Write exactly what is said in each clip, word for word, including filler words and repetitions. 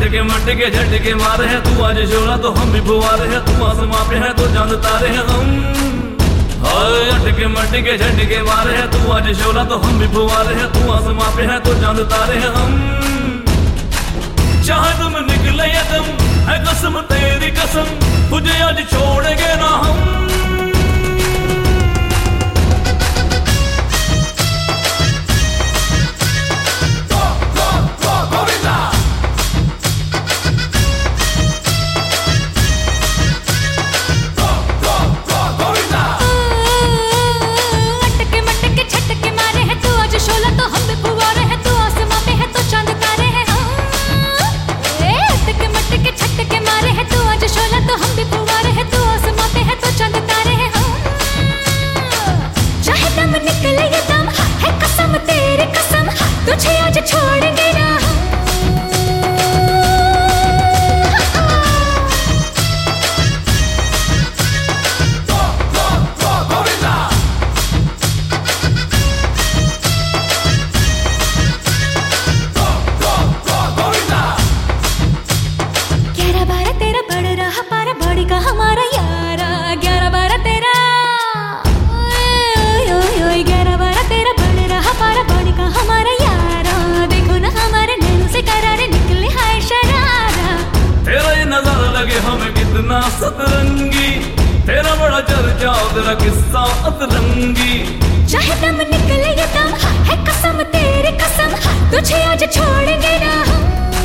अटके मटके झटके मारे हैं तू आज शोला तो हम भी फुवारे हैं, तू आसमां पे है तो चांद तारे हैं हम। हाय अटके मटके झटके मारे हैं तू आज शोला तो हम भी फुवारे हैं, तू आसमां पे है तो चांद तारे हैं हम। चाहे तुम निकले या दम है कसम तेरी कसम, तुझे आज छोड़ेंगे ना हम। तुझे आज छोड़ेंगे ना ग्यारह बारह तेरा बढ़ रहा पारा बॉडी का हमारा यारा, ग्यारह बारह तेरा ग्यारह बारह तेरा बढ़ रहा पारा बॉडी का हमारा यारा। देखो ना हमारे नैनों से करारे निकले हाय शरारा। तेरा ये नजर लगे हमें कितना सतरंगी, तेरा बड़ा चर्चा तेरा किस्सा अतरंगी। चाहे दम निकले ये दम है कसम तेरी कसम, तुझे आज छोड़ेंगे ना हम।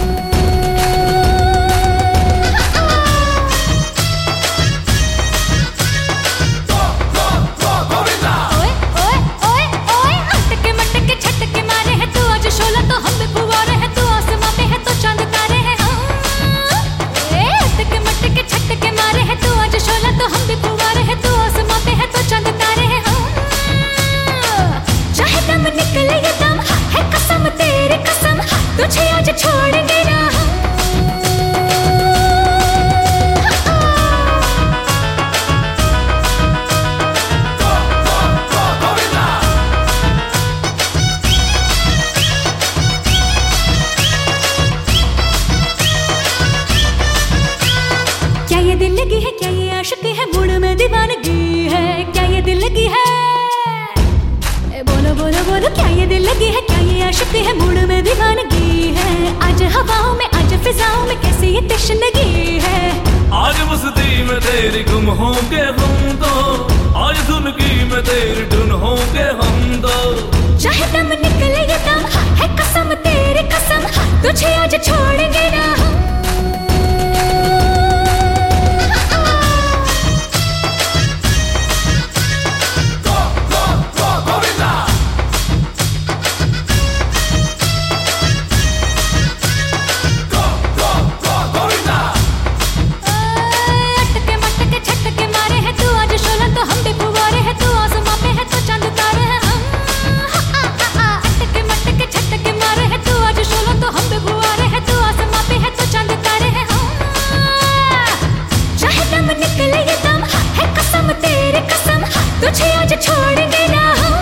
तुझे आज छोड़ेंगे ना हम। क्या ये दिल लगी है, क्या ये आशिकी है, मूड में दीवानगी है, क्या ये दिल लगी है, बोलो बोलो बोलो क्या ये दिल लगी है, क्या ये आशिकी है, मूड में दीवानगी है। आज हवाओं में आज फिजाओं में कैसी ये तशनगी है। आज मस्ती में तेरी गुम होंगे हम तो, आज धुन की में तेरी धुन होंगे हम तो। चाहे दम निकले ये दम है कसम तेरी कसम, तुझे आज छोड़ेंगे ना हम। तुझे आज छोड़ेंगे ना हम।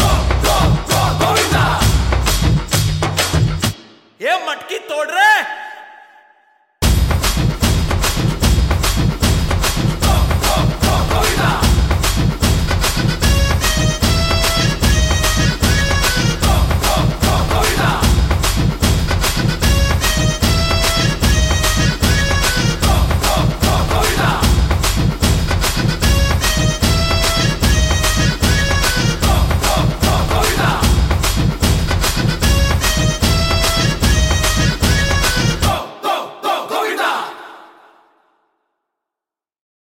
ये मटकी तोड़ रहे